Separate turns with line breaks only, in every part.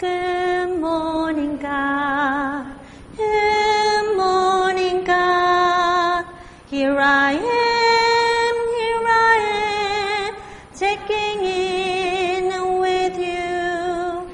Good morning, God. Good morning, God. Here I am, checking in with you.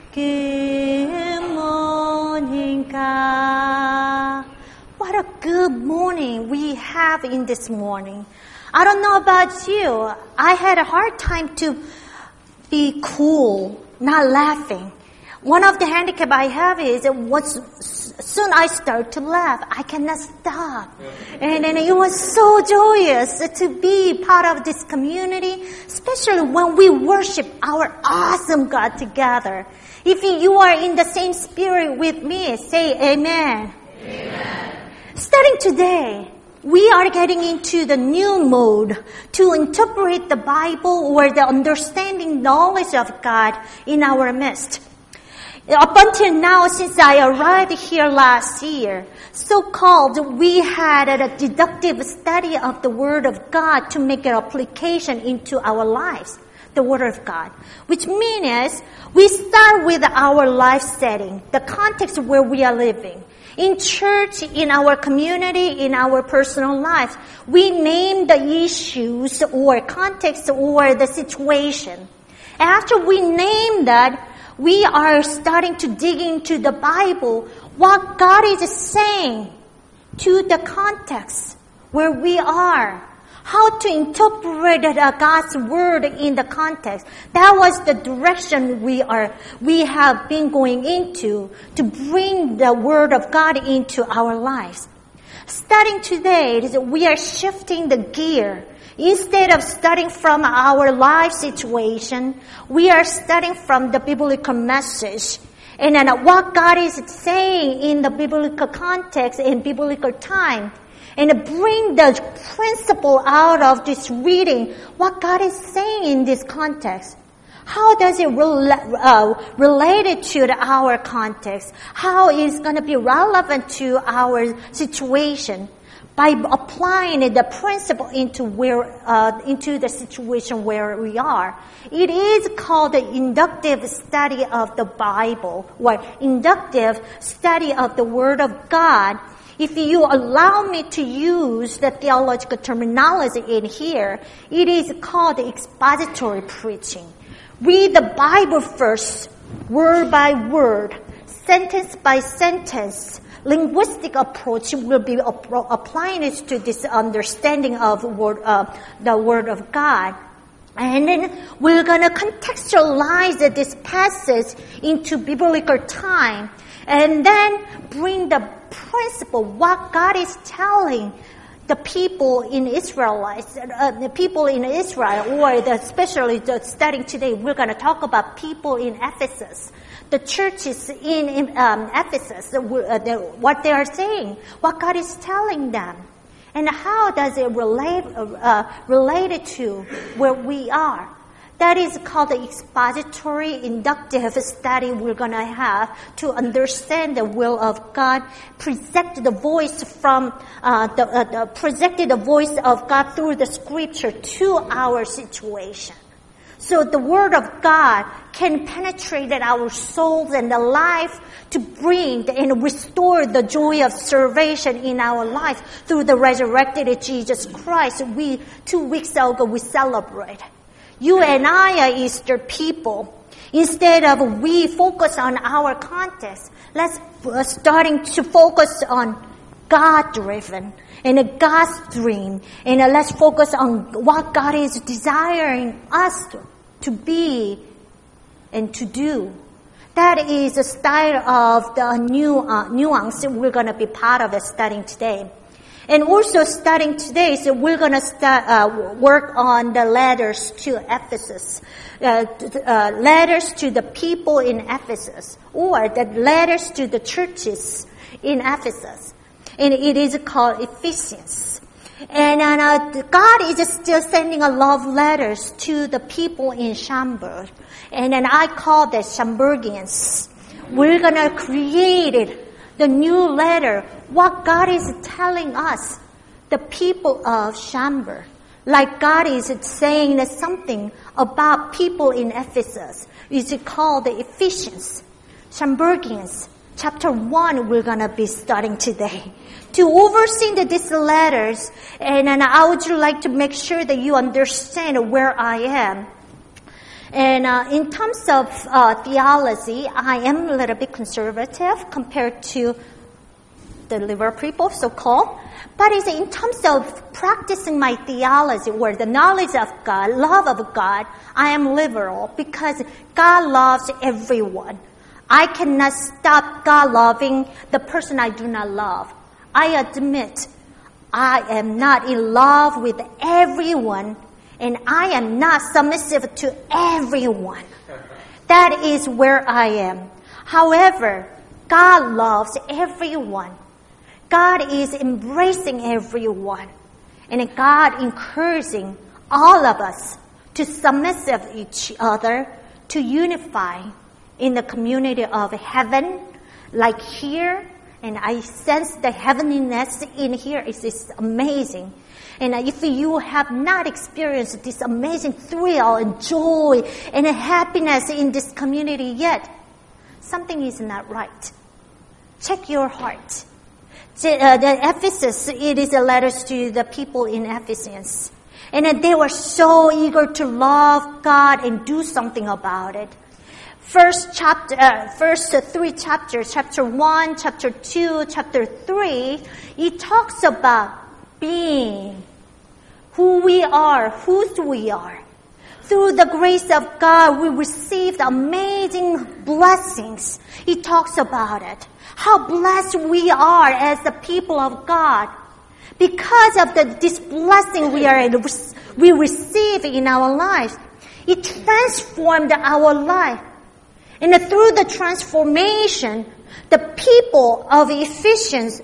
Good morning, God. What a good morning we have in this morning. I don't know about you. I had a hard time to be cool, not laughing. One of the handicap I have is soon I start to laugh, I cannot stop. And it was so joyous to be part of this community, especially when we worship our awesome God together. If you are in the same spirit with me, say amen.
Amen.
Starting today, we are getting into the new mode to interpret the Bible or the understanding knowledge of God in our midst. Up until now, since I arrived here last year, so-called we had a deductive study of the Word of God to make an application into our lives, the Word of God. Which means we start with our life setting, the context where we are living. In church, in our community, in our personal life, we name the issues or context or the situation. After we name that, we are starting to dig into the Bible, what God is saying to the context where we are. How to interpret God's word in the context. That was the direction we have been going into to bring the word of God into our lives. Starting today, we are shifting the gear. Instead of studying from our life situation, we are studying from the biblical message. And then what God is saying in the biblical context and biblical time. And bring the principle out of this reading, what God is saying in this context. How does it relate it to our context? How is going to be relevant to our situation? By applying the principle into the situation where we are. It is called the inductive study of the Bible, or inductive study of the Word of God. If you allow me to use the theological terminology in here, it is called expository preaching. Read the Bible first, word by word, sentence by sentence. Linguistic approach will be applying it to this understanding of the Word of God. And then we're going to contextualize this passage into biblical time and then bring the principle, what God is telling the people in Israel, or especially studying today, we're going to talk about people in Ephesus. The churches in Ephesus, what they are saying, what God is telling them, and how does it relate to where we are. That is called the expository inductive study we're going to have to understand the will of God, project the voice from projected the voice of God through the Scripture to our situation. So the Word of God can penetrate our souls and the life to bring and restore the joy of salvation in our life through the resurrected Jesus Christ. 2 weeks ago we celebrate. You and I are Easter people. Instead of we focus on our context, let's starting to focus on God-driven and God's dream. And let's focus on what God is desiring us to be and to do. That is the style of the nuance we're going to be part of studying today. And also starting today, so we're going to work on the letters to Ephesus, letters to the people in Ephesus, or the letters to the churches in Ephesus. And it is called Ephesians. And God is still sending a love letters to the people in Schaumburg. And then I call them Schaumburgians. We're going to create it. The new letter, what God is telling us, the people of Schaumburg. Like God is saying something about people in Ephesus. It's called the Ephesians. Schambergians, chapter 1, we're going to be studying today. To oversee these letters, and I would like to make sure that you understand where I am. And in terms of theology, I am a little bit conservative compared to the liberal people, so-called. But it's in terms of practicing my theology, or the knowledge of God, love of God, I am liberal because God loves everyone. I cannot stop God loving the person I do not love. I admit I am not in love with everyone, and I am not submissive to everyone. That is where I am. However, God loves everyone. God is embracing everyone. And God encouraging all of us to submissive each other, to unify in the community of heaven, like here. And I sense the heavenliness in here is amazing. And if you have not experienced this amazing thrill and joy and happiness in this community yet, something is not right. Check your heart. The Ephesus, it is a letter to the people in Ephesus. And they were so eager to love God and do something about it. First three chapters, chapter 1, chapter 2, chapter 3, it talks about being who we are, whose we are. Through the grace of God, we received amazing blessings. He talks about it. How blessed we are as the people of God. Because of this blessing we receive in our lives, it transformed our life. And through the transformation, the people of Ephesus,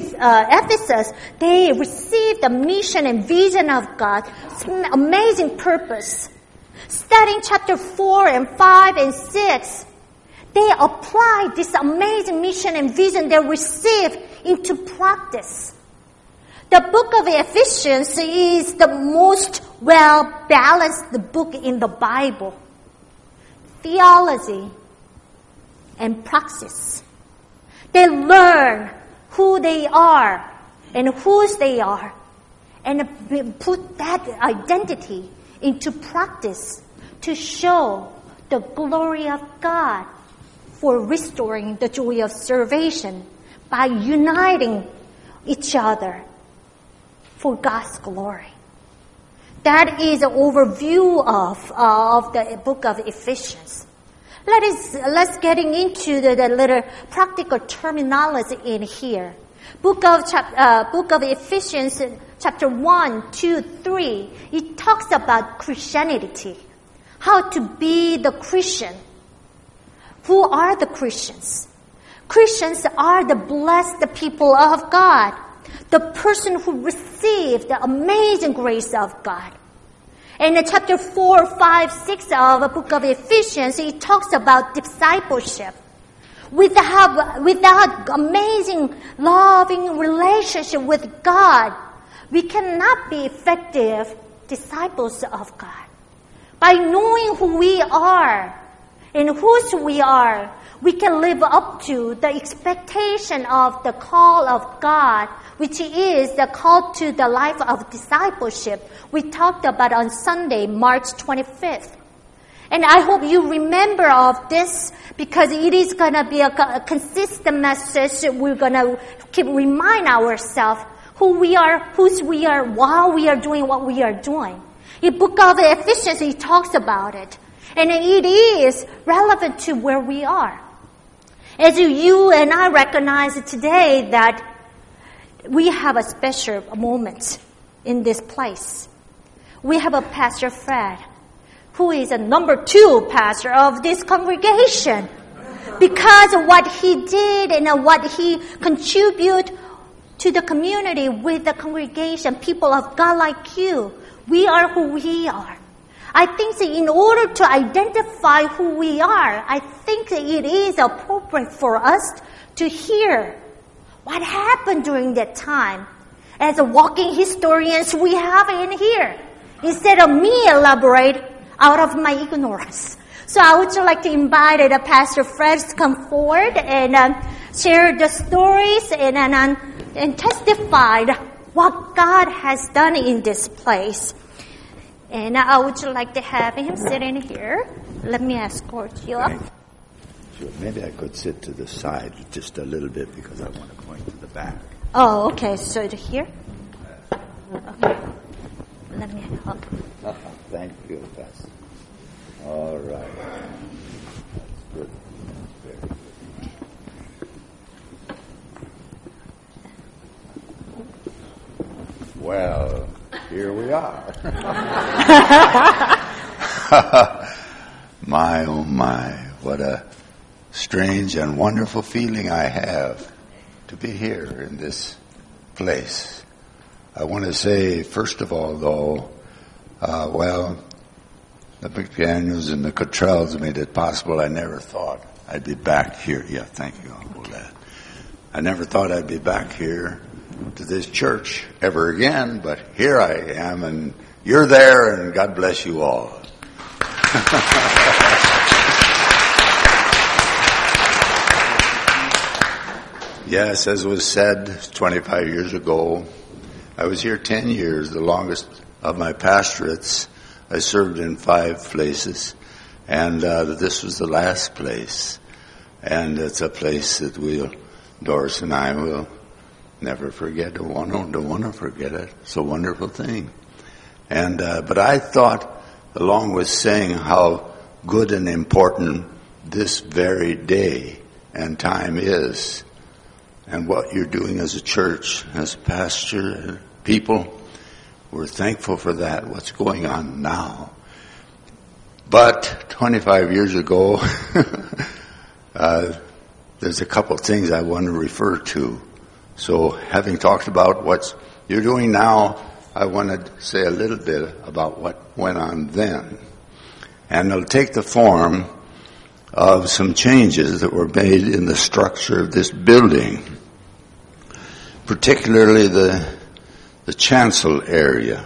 they received the mission and vision of God, amazing purpose. Studying chapter 4 and 5 and 6, they applied this amazing mission and vision they received into practice. The book of Ephesians is the most well-balanced book in the Bible. Theology and praxis. They learn who they are and whose they are, and put that identity into practice to show the glory of God for restoring the joy of salvation by uniting each other for God's glory. That is an overview of the book of Ephesians. Let's getting into the little practical terminology in here. Book of Ephesians, chapter 1, 2, 3, it talks about Christianity. How to be the Christian. Who are the Christians? Christians are the blessed people of God. The person who received the amazing grace of God. And in chapter 4, 5, 6 of the book of Ephesians, it talks about discipleship. Without amazing, loving relationship with God, we cannot be effective disciples of God. By knowing who we are and whose we are, we can live up to the expectation of the call of God, which is the call to the life of discipleship we talked about on Sunday, March 25th. And I hope you remember of this, because it is going to be a consistent message. We're going to keep remind ourselves who we are, whose we are, while we are doing what we are doing. In book of Ephesians, it talks about it. And it is relevant to where we are. As you and I recognize today that we have a special moment in this place. We have a Pastor Fred, who is a number 2 pastor of this congregation. Because of what he did and what he contributed to the community with the congregation, people of God like you, we are who we are. I think that in order to identify who we are, I think that it is appropriate for us to hear what happened during that time. As a walking historians we have in here. Instead of me elaborate out of my ignorance. So I would like to invite Pastor Fred to come forward and share the stories and testify what God has done in this place. And I would like to have him sit in here. Let me escort you up.
Sure. Maybe I could sit to the side just a little bit because I want to point to the back.
Oh, okay. So here? Okay. Let me help.
Thank you, Pastor. All right. That's good. Very good. Well, here we are. My, oh my, what a strange and wonderful feeling I have to be here in this place. I want to say, first of all, though, the McDaniels and the Cottrells made it possible. I never thought I'd be back here. Yeah, thank you. I'll hold that. I never thought I'd be back here to this church ever again, but here I am, and you're there, and God bless you all. Yes, as was said 25 years ago, I was here 10 years, the longest of my pastorates. I served in 5 places, and this was the last place. And it's a place that Doris and I will never forget. Don't want to forget it. It's a wonderful thing. And but I thought, along with saying how good and important this very day and time is, and what you're doing as a church, as a pastor, and people, we're thankful for that, what's going on now. But 25 years ago, there's a couple things I want to refer to. So having talked about what you're doing now, I want to say a little bit about what went on then. And it'll take the form of some changes that were made in the structure of this building, particularly the chancel area.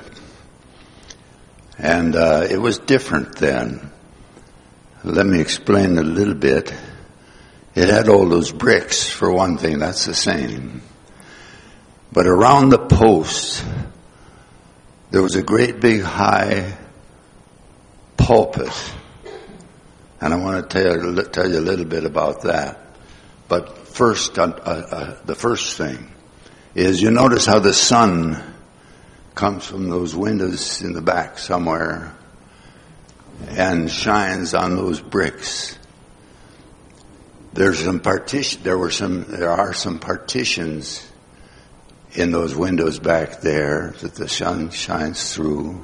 And it was different then. Let me explain a little bit. It had all those bricks, for one thing, that's the same. But around the post, there was a great big high pulpit. And I want to tell you a little bit about that. But first, the first thing is, you notice how the sun comes from those windows in the back somewhere and shines on those bricks. There are some partitions in those windows back there that the sun shines through.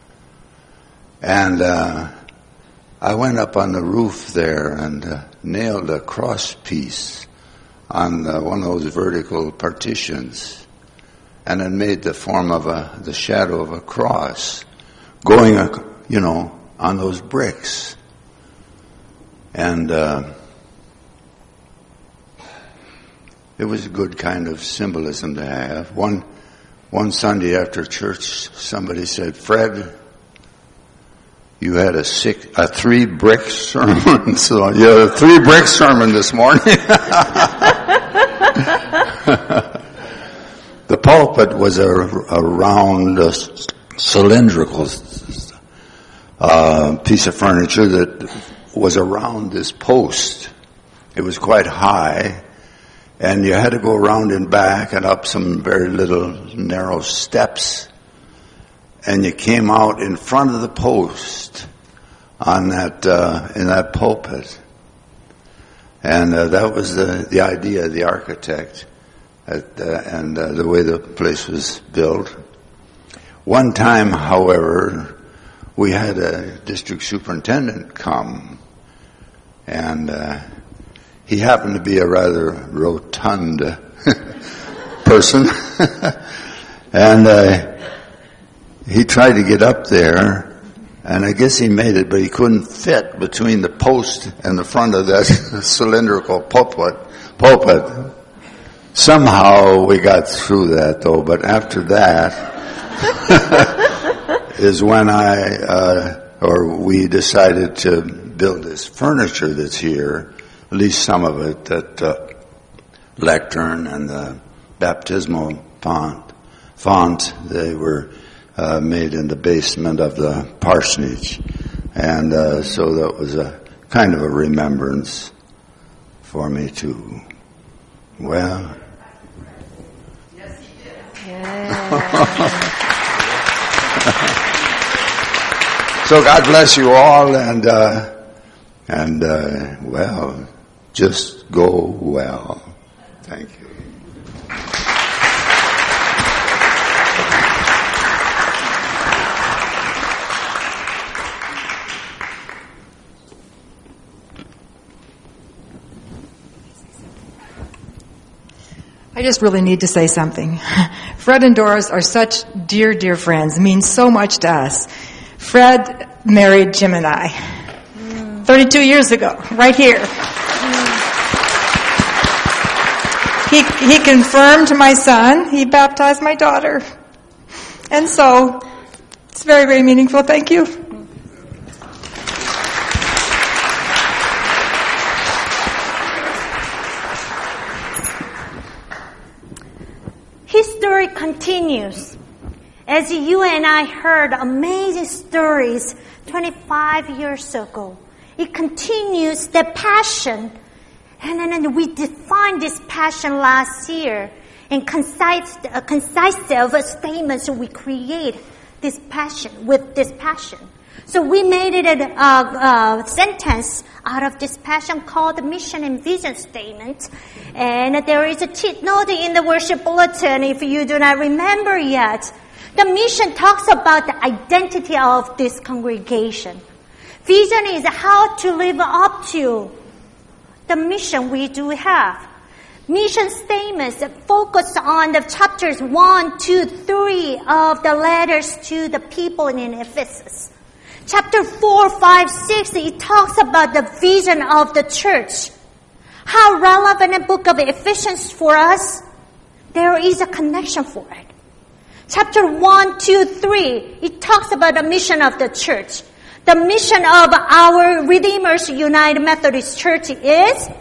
And I went up on the roof there and nailed a cross piece on one of those vertical partitions, and it made the form of the shadow of a cross going, on those bricks. And it was a good kind of symbolism to have. One Sunday after church, somebody said, "Fred, you had a 3-brick sermon." So you had a 3-brick sermon this morning. The pulpit was a round, cylindrical piece of furniture that was around this post. It was quite high, and you had to go around and back and up some very little narrow steps, and you came out in front of the post on that in that pulpit. And that was the idea of the architect, and the way the place was built. One time, however, we had a district superintendent come, and he happened to be a rather rotund person, and he tried to get up there. And I guess he made it, but he couldn't fit between the post and the front of that cylindrical pulpit. Somehow we got through that, though. But after that is when we decided to build this furniture that's here, at least some of it, that lectern and the baptismal font, they were made in the basement of the parsonage. And so that was a kind of a remembrance for me too. Well.
Yes, he did. Yeah.
So God bless you all, and well, just go well. Thank you.
I just really need to say something. Fred and Doris are such dear, dear friends, mean so much to us. Fred married Jim and I 32 years ago, right here. He confirmed my son. He baptized my daughter. And so, it's very, very meaningful. Thank you.
History continues. As you and I heard amazing stories 25 years ago, it continues the passion. And then we defined this passion last year in concise statements. We create this passion with this passion. So we made it a sentence out of this passion called the mission and vision statement. And there is a cheat note in the worship bulletin if you do not remember yet. The mission talks about the identity of this congregation. Vision is how to live up to the mission we do have. Mission statements focus on the chapters 1, 2, 3 of the letters to the people in Ephesus. Chapter 4, 5, 6, it talks about the vision of the church. How relevant the book of Ephesians for us? There is a connection for it. Chapter 1, 2, 3, it talks about the mission of the church. The mission of our Redeemers United Methodist Church is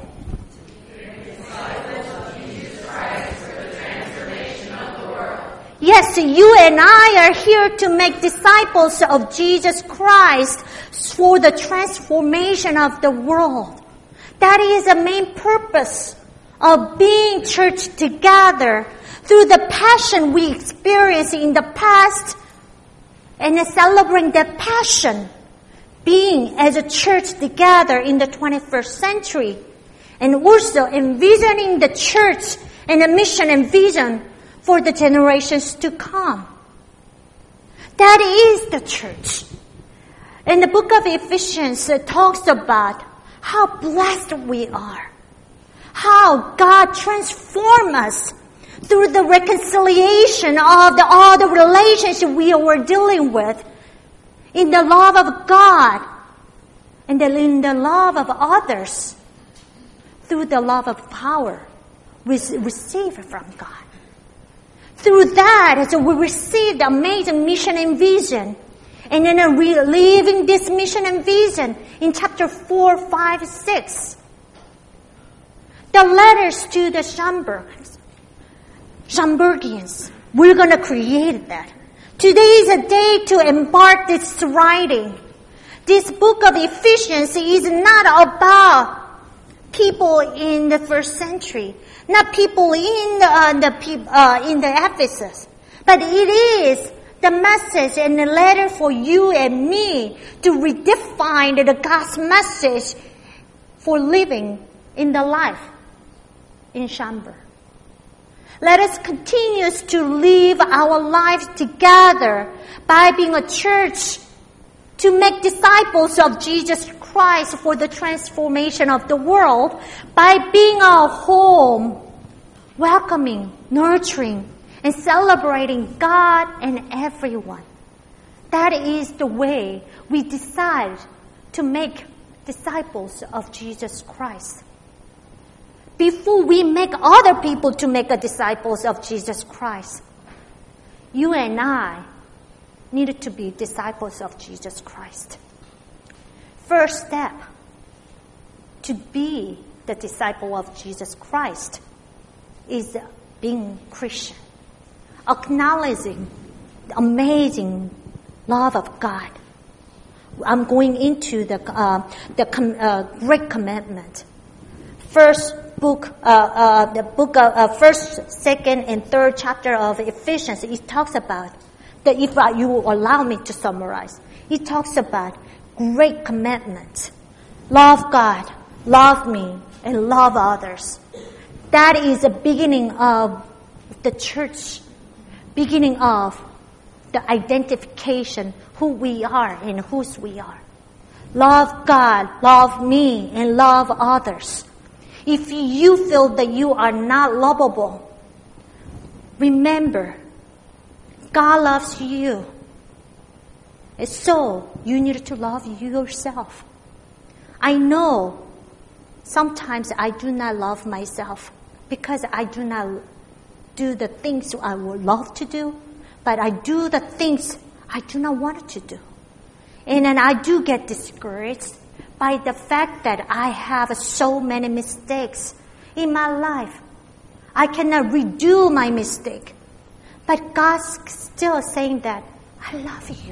yes, you and I are here to make disciples of Jesus Christ for the transformation of the world. That is the main purpose of being church together through the passion we experienced in the past and celebrating that passion, being as a church together in the 21st century, and also envisioning the church and the mission and vision for the generations to come. That is the church. And the book of Ephesians talks about how blessed we are, how God transformed us through the reconciliation of all the relationships we were dealing with in the love of God and in the love of others through the love of power we receive from God. Through that, as we received amazing mission and vision, and then reliving this mission and vision in chapter 4, 5, 6. The letters to the Schomburgians, we're going to create that. Today is a day to embark this writing. This book of Ephesians is not about people in the first century, not people in the Ephesus, but it is the message and the letter for you and me to redefine the God's message for living in the life in Schaumburg. Let us continue to live our lives together by being a church to make disciples of Jesus Christ for the transformation of the world, by being a home, welcoming, nurturing, and celebrating God and everyone. That is the way we decide to make disciples of Jesus Christ. Before we make other people to make disciples of Jesus Christ, you and I needed to be disciples of Jesus Christ. first step to be the disciple of Jesus Christ is being Christian, acknowledging the amazing love of God. I'm going into the Great Commandment. The book of first, second, and third chapter of Ephesians. It talks about that. If you will allow me to summarize, it talks about great commandments: love God, love me, and love others. That is the beginning of the church, beginning of the identification, who we are and whose we are. Love God, love me, and love others. If you feel that you are not lovable, remember, God loves you. And so, you need to love yourself. I know sometimes I do not love myself because I do not do the things I would love to do, but I do the things I do not want to do. And then I do get discouraged by the fact that I have so many mistakes in my life. I cannot redo my mistake. But God's still saying that, I love you.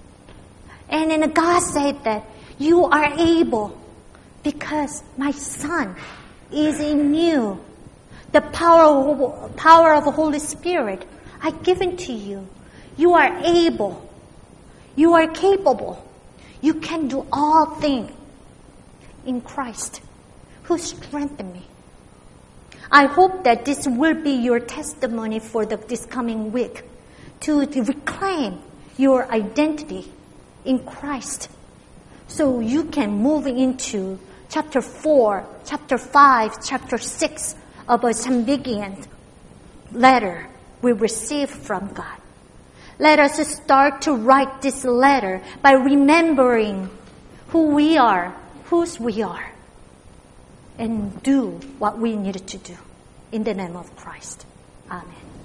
And then God said that you are able because my Son is in you. The power of the Holy Spirit I've given to you. You are able. You are capable. You can do all things in Christ who strengthened me. I hope that this will be your testimony for this coming week to reclaim your identity in Christ so you can move into chapter 4, chapter 5, chapter 6 of a significant letter we receive from God. Let us start to write this letter by remembering who we are, whose we are, and do what we needed to do. In the name of Christ. Amen.